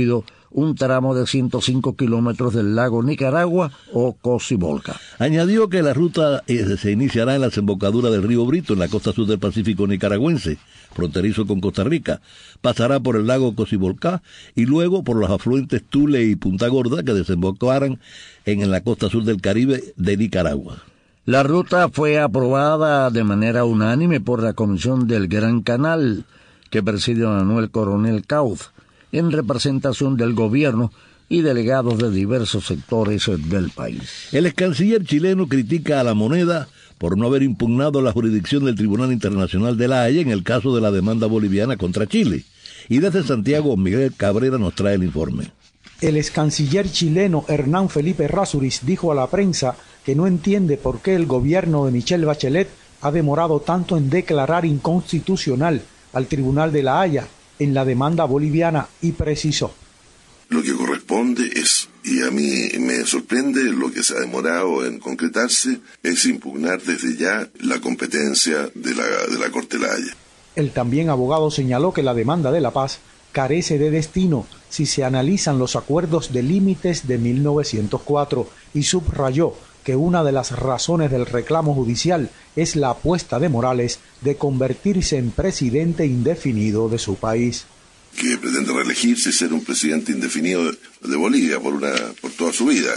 un tramo de ciento cinco kilómetros del lago Nicaragua o Cocibolca. Añadió que la ruta eh, se iniciará en la desembocadura del río Brito, en la costa sur del Pacífico nicaragüense, fronterizo con Costa Rica. Pasará por el lago Cocibolca y luego por los afluentes Tule y Punta Gorda, que desembocarán en, en la costa sur del Caribe de Nicaragua. La ruta fue aprobada de manera unánime por la Comisión del Gran Canal, que preside Manuel Coronel Cauz, en representación del gobierno y delegados de diversos sectores del país. El ex canciller chileno critica a la moneda por no haber impugnado la jurisdicción del Tribunal Internacional de La Haya en el caso de la demanda boliviana contra Chile. Y desde Santiago, Miguel Cabrera nos trae el informe. El ex canciller chileno Hernán Felipe Errázuriz dijo a la prensa que no entiende por qué el gobierno de Michelle Bachelet ha demorado tanto en declarar inconstitucional al Tribunal de La Haya en la demanda boliviana, y precisó: lo que corresponde es, y a mí me sorprende lo que se ha demorado en concretarse, es impugnar desde ya la competencia de la, de la Corte de La Haya. El también abogado señaló que la demanda de la paz carece de destino si se analizan los acuerdos de límites de mil novecientos cuatro, y subrayó que una de las razones del reclamo judicial es la apuesta de Morales de convertirse en presidente indefinido de su país. Que pretende reelegirse y ser un presidente indefinido de, de Bolivia por, una, por toda su vida.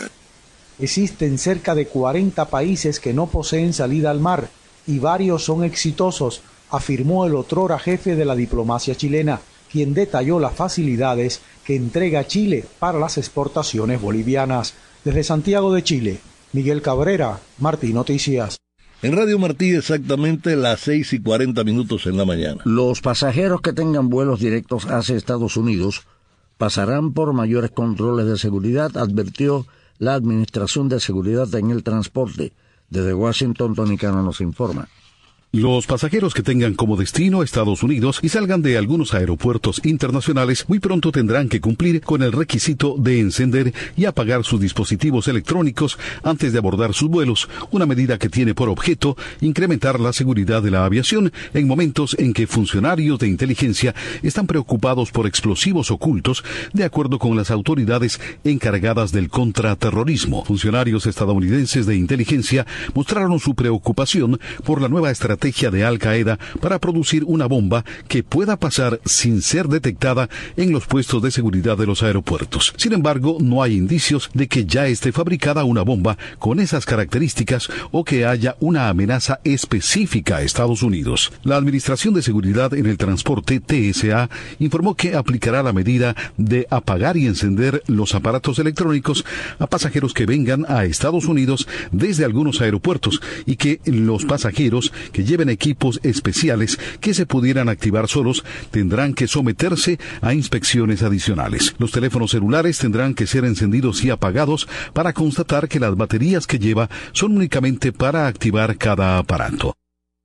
Existen cerca de cuarenta países que no poseen salida al mar y varios son exitosos, afirmó el otrora jefe de la diplomacia chilena, quien detalló las facilidades que entrega Chile para las exportaciones bolivianas. Desde Santiago de Chile, Miguel Cabrera, Martí Noticias. En Radio Martí exactamente las seis y cuarenta minutos en la mañana. Los pasajeros que tengan vuelos directos hacia Estados Unidos pasarán por mayores controles de seguridad, advirtió la Administración de Seguridad en el Transporte. Desde Washington, Tony Cano nos informa. Los pasajeros que tengan como destino Estados Unidos y salgan de algunos aeropuertos internacionales muy pronto tendrán que cumplir con el requisito de encender y apagar sus dispositivos electrónicos antes de abordar sus vuelos, una medida que tiene por objeto incrementar la seguridad de la aviación en momentos en que funcionarios de inteligencia están preocupados por explosivos ocultos, de acuerdo con las autoridades encargadas del contraterrorismo. Funcionarios estadounidenses de inteligencia mostraron su preocupación por la nueva estrategia de Al Qaeda para producir una bomba que pueda pasar sin ser detectada en los puestos de seguridad de los aeropuertos. Sin embargo, no hay indicios de que ya esté fabricada una bomba con esas características o que haya una amenaza específica a Estados Unidos. La Administración de Seguridad en el Transporte, T S A, informó que aplicará la medida de apagar y encender los aparatos electrónicos a pasajeros que vengan a Estados Unidos desde algunos aeropuertos y que los pasajeros que lleven equipos especiales que se pudieran activar solos tendrán que someterse a inspecciones adicionales. Los teléfonos celulares tendrán que ser encendidos y apagados para constatar que las baterías que lleva son únicamente para activar cada aparato.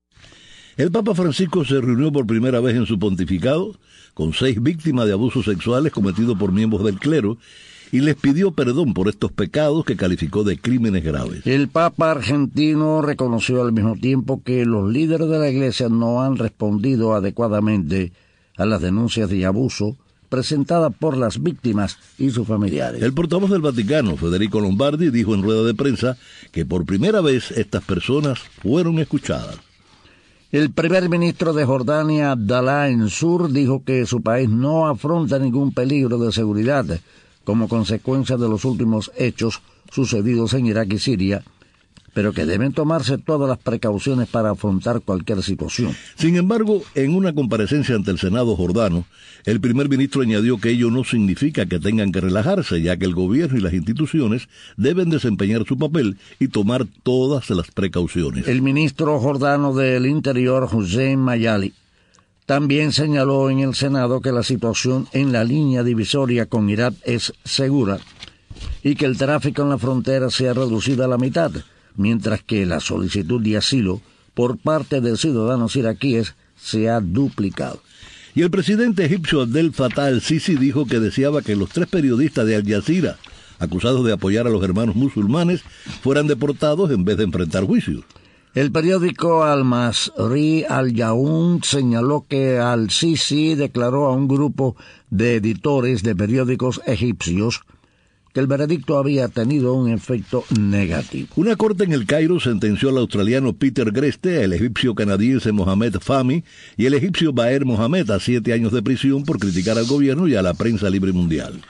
El Papa Francisco se reunió por primera vez en su pontificado con seis víctimas de abusos sexuales cometidos por miembros del clero y les pidió perdón por estos pecados que calificó de crímenes graves. El Papa argentino reconoció al mismo tiempo que los líderes de la Iglesia no han respondido adecuadamente a las denuncias de abuso presentadas por las víctimas y sus familiares. El portavoz del Vaticano, Federico Lombardi, dijo en rueda de prensa que por primera vez estas personas fueron escuchadas. El primer ministro de Jordania, Abdallah Ensur, dijo que su país no afronta ningún peligro de seguridad como consecuencia de los últimos hechos sucedidos en Irak y Siria, pero que deben tomarse todas las precauciones para afrontar cualquier situación. Sin embargo, en una comparecencia ante el Senado jordano, el primer ministro añadió que ello no significa que tengan que relajarse, ya que el gobierno y las instituciones deben desempeñar su papel y tomar todas las precauciones. El ministro jordano del Interior, Hussein Mayali, también señaló en el Senado que la situación en la línea divisoria con Irak es segura y que el tráfico en la frontera se ha reducido a la mitad, mientras que la solicitud de asilo por parte de ciudadanos iraquíes se ha duplicado. Y el presidente egipcio Abdel Fattah al-Sisi dijo que deseaba que los tres periodistas de Al Jazeera, acusados de apoyar a los hermanos musulmanes, fueran deportados en vez de enfrentar juicios. El periódico Al-Masri Al-Yaoun señaló que Al-Sisi declaró a un grupo de editores de periódicos egipcios que el veredicto había tenido un efecto negativo. Una corte en el Cairo sentenció al australiano Peter Greste, al egipcio canadiense Mohamed Fahmy y el egipcio Baher Mohamed a siete años de prisión por criticar al gobierno y a la prensa libre mundial.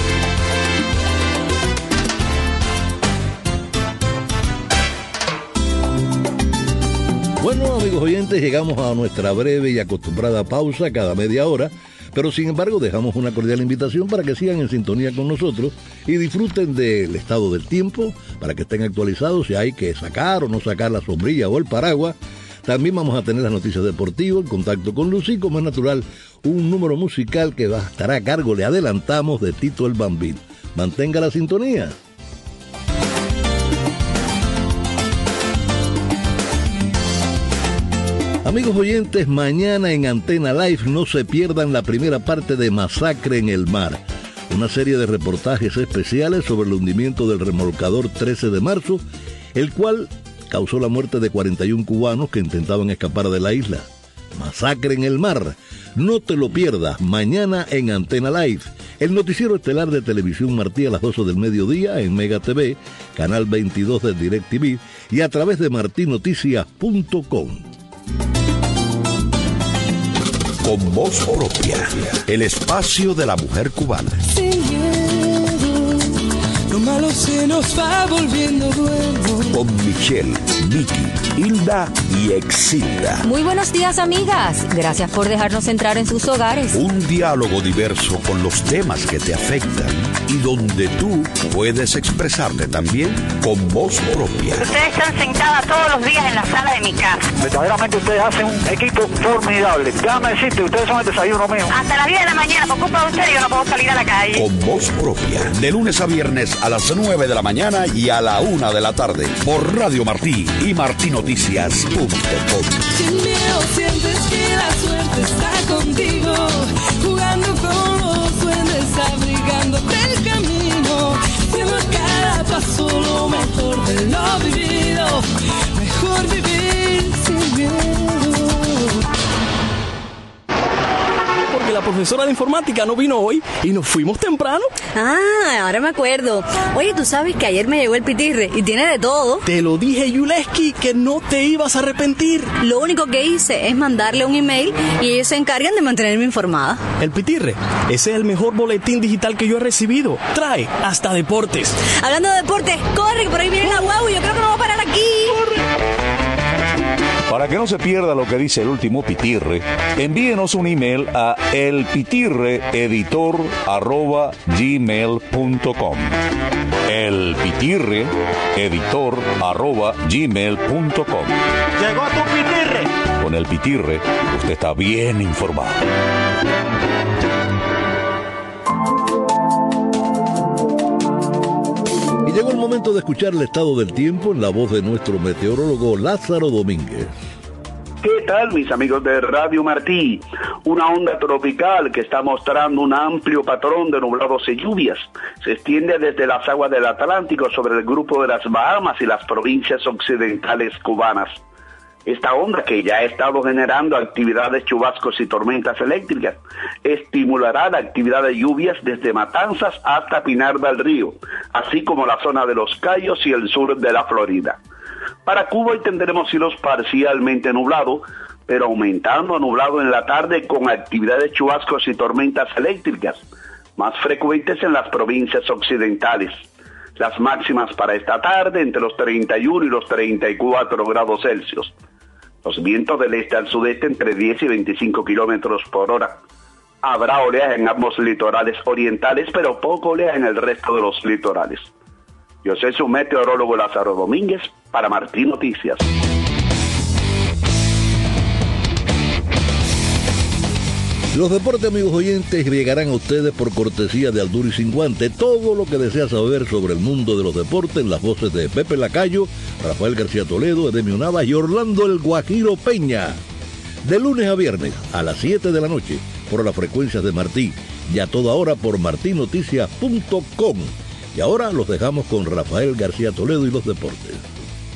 Bueno, amigos oyentes, llegamos a nuestra breve y acostumbrada pausa cada media hora, pero sin embargo dejamos una cordial invitación para que sigan en sintonía con nosotros y disfruten del estado del tiempo, para que estén actualizados si hay que sacar o no sacar la sombrilla o el paraguas. También vamos a tener las noticias deportivas, el contacto con Lucy, como es natural, un número musical que va, estará a cargo, le adelantamos, de Tito el Bambino. Mantenga la sintonía. Amigos oyentes, mañana en Antena Live no se pierdan la primera parte de Masacre en el Mar, una serie de reportajes especiales sobre el hundimiento del remolcador trece de marzo, el cual causó la muerte de cuarenta y un cubanos que intentaban escapar de la isla. Masacre en el Mar, no te lo pierdas, mañana en Antena Live, el noticiero estelar de Televisión Martí a las doce del mediodía en Mega T V, canal veintidós de DirecTV y a través de marti noticias punto com. Con voz propia, el espacio de la mujer cubana. Sin miedo, lo malo se nos va volviendo bueno. Con Michelle, Vicky, Hilda y Exilda. Muy buenos días, amigas. Gracias por dejarnos entrar en sus hogares. Un diálogo diverso con los temas que te afectan y donde tú puedes expresarte también con voz propia. Ustedes están sentadas todos los días en la sala de mi casa. Verdaderamente ustedes hacen un equipo formidable. Déjame decirte, ustedes son el desayuno mío. Hasta las diez de la mañana, por culpa de ustedes, yo no puedo salir a la calle. Con voz propia, de lunes a viernes a las nueve de la mañana y a la una de la tarde, por Radio Martí y marti noticias punto com. Sin miedo sientes que la suerte está contigo, jugando con los duendes, abrigándote el camino, siendo a cada paso lo mejor de lo vivido, mejor vivir sin miedo. Porque la profesora de informática no vino hoy y nos fuimos temprano. Ah, ahora me acuerdo. Oye, tú sabes que ayer me llegó el pitirre y tiene de todo. Te lo dije, Yuleski, que no te ibas a arrepentir. Lo único que hice es mandarle un email y ellos se encargan de mantenerme informada. El pitirre, ese es el mejor boletín digital que yo he recibido. Trae hasta deportes. Hablando de deportes, corre, que por ahí viene la guau y yo creo que no va a parar aquí. Corre. Para que no se pierda lo que dice el último pitirre, envíenos un email a elpitirreeditor arroba gmail punto com. elpitirreeditor arroba gmail punto com. Llegó tu pitirre. Con el pitirre, usted está bien informado. Llegó el momento de escuchar el estado del tiempo en la voz de nuestro meteorólogo Lázaro Domínguez. ¿Qué tal, mis amigos de Radio Martí? Una onda tropical que está mostrando un amplio patrón de nublados y lluvias. Se extiende desde las aguas del Atlántico sobre el grupo de las Bahamas y las provincias occidentales cubanas. Esta onda, que ya ha estado generando actividades, chubascos y tormentas eléctricas, estimulará la actividad de lluvias desde Matanzas hasta Pinar del Río, así como la zona de Los Cayos y el sur de la Florida. Para Cuba hoy tendremos cielos parcialmente nublados, pero aumentando a nublado en la tarde con actividades, chubascos y tormentas eléctricas, más frecuentes en las provincias occidentales. Las máximas para esta tarde entre los treinta y uno y los treinta y cuatro grados Celsius. Los vientos del este al sudeste entre diez y veinticinco kilómetros por hora. Habrá oleaje en ambos litorales orientales, pero poco oleaje en el resto de los litorales. Yo soy su meteorólogo Lázaro Domínguez para Martí Noticias. Los deportes, amigos oyentes, llegarán a ustedes por cortesía de Alduri Sin Guante. Todo lo que desea saber sobre el mundo de los deportes en las voces de Pepe Lacayo, Rafael García Toledo, Edemio Navas y Orlando el Guajiro Peña. De lunes a viernes a las siete de la noche por las frecuencias de Martí y a toda hora por marti noticias punto com. Y ahora los dejamos con Rafael García Toledo y los deportes.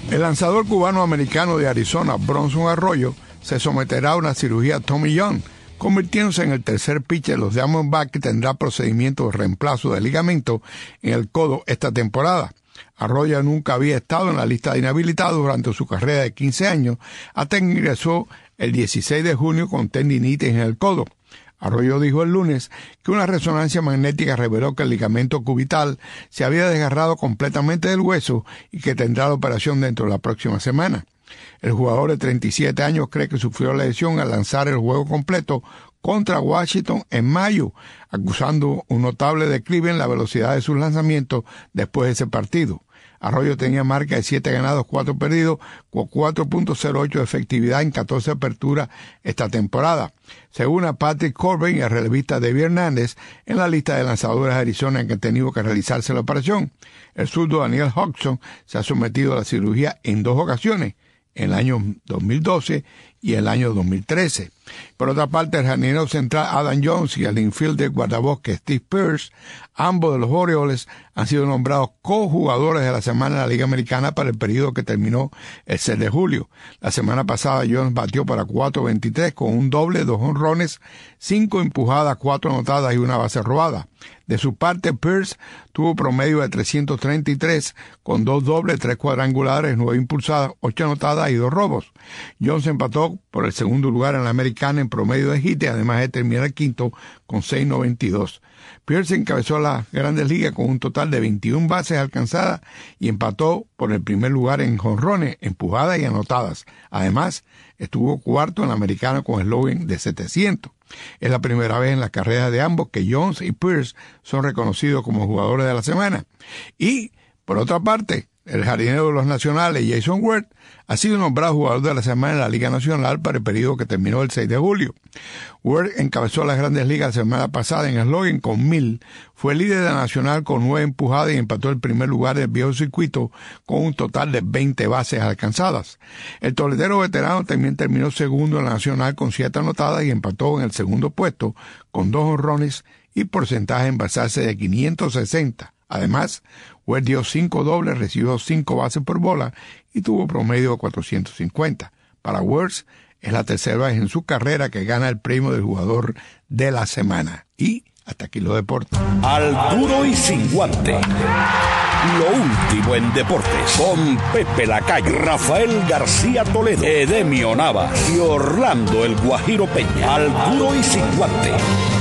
El lanzador cubano-americano de Arizona, Bronson Arroyo, se someterá a una cirugía Tommy John, convirtiéndose en el tercer pitcher de los Diamondbacks que tendrá procedimiento de reemplazo de ligamento en el codo esta temporada. Arroyo nunca había estado en la lista de inhabilitados durante su carrera de quince años, hasta que ingresó el dieciséis de junio con tendinitis en el codo. Arroyo dijo el lunes que una resonancia magnética reveló que el ligamento cubital se había desgarrado completamente del hueso y que tendrá la operación dentro de la próxima semana. El jugador de treinta y siete años cree que sufrió la lesión al lanzar el juego completo contra Washington en mayo, acusando un notable declive en la velocidad de sus lanzamientos después de ese partido. Arroyo tenía marca de siete ganados, cuatro perdidos, con cuatro punto cero ocho de efectividad en catorce aperturas esta temporada. Según a Patrick Corbin y el relevista David Hernández, en la lista de lanzadores de Arizona en que han tenido que realizarse la operación, el zurdo Daniel Hodgson se ha sometido a la cirugía en dos ocasiones, en el año dos mil doce y el año dos mil trece. Por otra parte, el jardinero central Adam Jones y el infielder guardabosque Steve Pearce, ambos de los Orioles, han sido nombrados cojugadores de la semana en la Liga Americana para el periodo que terminó el seis de julio. La semana pasada Jones batió para cuatro veintitrés con un doble, dos jonrones, cinco empujadas, cuatro anotadas y una base robada. De su parte, Pearce tuvo promedio de trescientos treinta y tres con dos dobles, tres cuadrangulares, nueve impulsadas, ocho anotadas y dos robos. Jones empató por el segundo lugar en la Americana en promedio de hits, además de terminar el quinto con seis noventa y dos. Pearce encabezó las Grandes Ligas con un total de veintiuna bases alcanzadas y empató por el primer lugar en jonrones, empujadas y anotadas. Además, estuvo cuarto en la Americana con eslogan de setecientos. Es la primera vez en la carrera de ambos que Jones y Pearce son reconocidos como jugadores de la semana. Y, por otra parte, el jardinero de los Nacionales, Jason Worth, ha sido nombrado jugador de la semana en la Liga Nacional para el periodo que terminó el seis de julio. Worth encabezó las Grandes Ligas la semana pasada en eslogan con mil, fue líder de la Nacional con nueve empujadas y empató el primer lugar del viejo circuito con un total de veinte bases alcanzadas. El toletero veterano también terminó segundo en la Nacional con siete anotadas y empató en el segundo puesto con dos jonrones y porcentaje en basarse de quinientos sesenta. Además, Worth dio cinco dobles, recibió cinco bases por bola y tuvo promedio de cuatrocientos cincuenta. Para Worth, es la tercera vez en su carrera que gana el premio del jugador de la semana. Y hasta aquí los deportes. Al duro y sin guante. Lo último en deportes. Con Pepe Lacayo, Rafael García Toledo, Edemio Navas y Orlando el Guajiro Peña. Al duro y sin guante.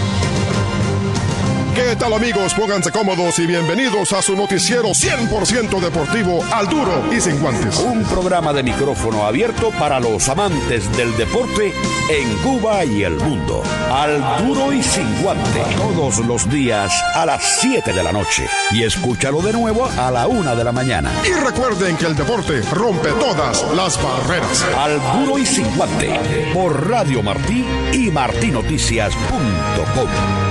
¿Qué tal, amigos? Pónganse cómodos y bienvenidos a su noticiero cien por ciento deportivo Al Duro y Sin Guantes. Un programa de micrófono abierto para los amantes del deporte en Cuba y el mundo. Al Duro y Sin Guante. Todos los días a las siete de la noche. Y escúchalo de nuevo a la una de la mañana. Y recuerden que el deporte rompe todas las barreras. Al Duro y Sin Guante. Por Radio Martí y martinoticias punto com.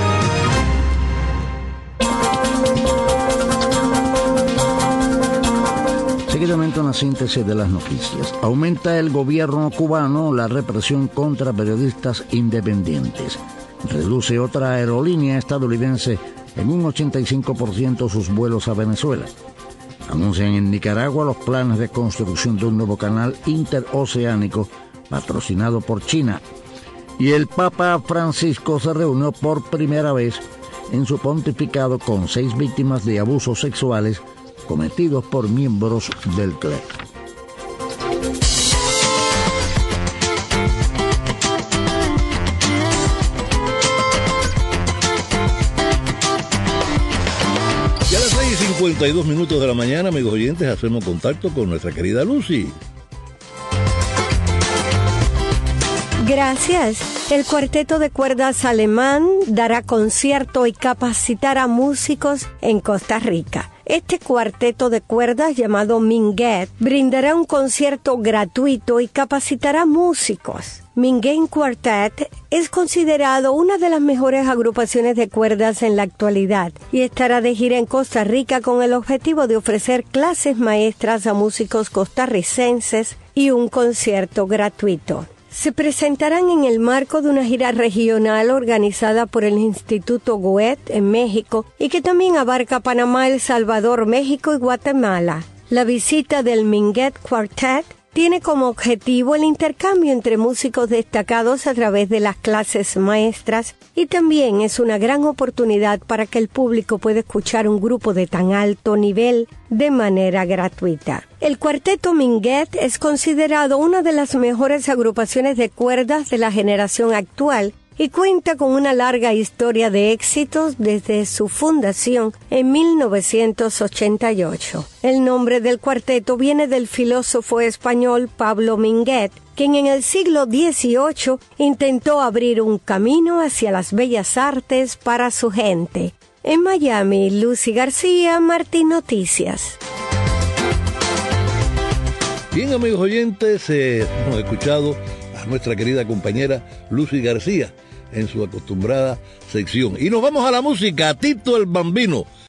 Seguidamente una síntesis de las noticias. Aumenta el gobierno cubano la represión contra periodistas independientes. Reduce otra aerolínea estadounidense en un ochenta y cinco por ciento sus vuelos a Venezuela. Anuncian en Nicaragua los planes de construcción de un nuevo canal interoceánico patrocinado por China. Y el Papa Francisco se reunió por primera vez en su pontificado con seis víctimas de abusos sexuales cometidos por miembros del clero. Y a las seis y cincuenta y dos minutos de la mañana, amigos oyentes, hacemos contacto con nuestra querida Lucy. Gracias. El cuarteto de cuerdas alemán dará concierto y capacitará músicos en Costa Rica. Este cuarteto de cuerdas llamado Minguet brindará un concierto gratuito y capacitará músicos. Minguet Quartet es considerado una de las mejores agrupaciones de cuerdas en la actualidad y estará de gira en Costa Rica con el objetivo de ofrecer clases maestras a músicos costarricenses y un concierto gratuito. Se presentarán en el marco de una gira regional organizada por el Instituto Goethe en México y que también abarca Panamá, El Salvador, México y Guatemala. La visita del Minguet Quartet tiene como objetivo el intercambio entre músicos destacados a través de las clases maestras y también es una gran oportunidad para que el público pueda escuchar un grupo de tan alto nivel de manera gratuita. El Cuarteto Minguet es considerado una de las mejores agrupaciones de cuerdas de la generación actual y cuenta con una larga historia de éxitos desde su fundación en mil novecientos ochenta y ocho. El nombre del cuarteto viene del filósofo español Pablo Minguet, quien en el siglo dieciocho intentó abrir un camino hacia las bellas artes para su gente. En Miami, Lucy García, Martín Noticias. Bien, amigos oyentes, eh, hemos escuchado a nuestra querida compañera Lucy García en su acostumbrada sección. Y nos vamos a la música, Tito el Bambino.